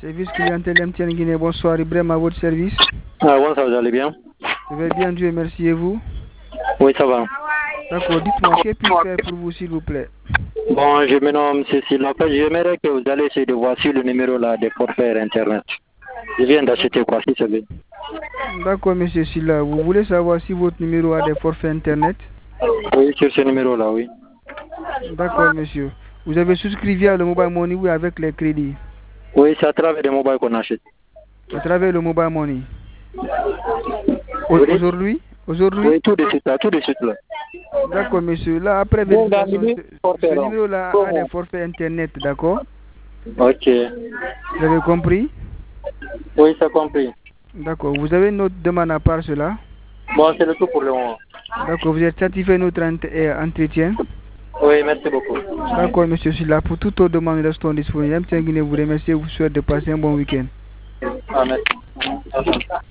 Service clientèle MTN Guinée, bonsoir. Ibrahim à votre service. Ah, bonsoir, vous allez bien? Je vais bien, Dieu merci, et vous? Oui, ça va. D'accord, dites-moi, que puis-je faire pour vous, s'il vous plaît? Bon, je me nomme Cécile. En fait, j'aimerais que vous allez essayer de voir sur le numéro là des forfaits Internet. Je viens d'acheter quoi, si c'est bien. D'accord, monsieur Silla. Vous voulez savoir si votre numéro a des forfaits Internet? Oui, sur ce numéro là, oui. D'accord, monsieur. Vous avez souscrit via le mobile money ou avec les crédits? Oui, c'est à travers des mobiles qu'on achète. À travers le mobile money. Vous dites? Aujourd'hui? Aujourd'hui? Oui, tout de suite là, tout de suite là. D'accord, monsieur. Là, après vérification, ce numéro-là a des forfaits Internet, d'accord? Ok. Vous avez compris? Oui, c'est compris. D'accord. Vous avez une autre demande à part cela? Bon, c'est le tout pour le moment. D'accord. Vous êtes satisfait de notre entretien? Oui, merci beaucoup. D'accord, monsieur Silla. Pour toute autre demande, restons disponibles. MTN Guinée vous remercie et vous souhaite de passer un bon week-end. Ah, merci.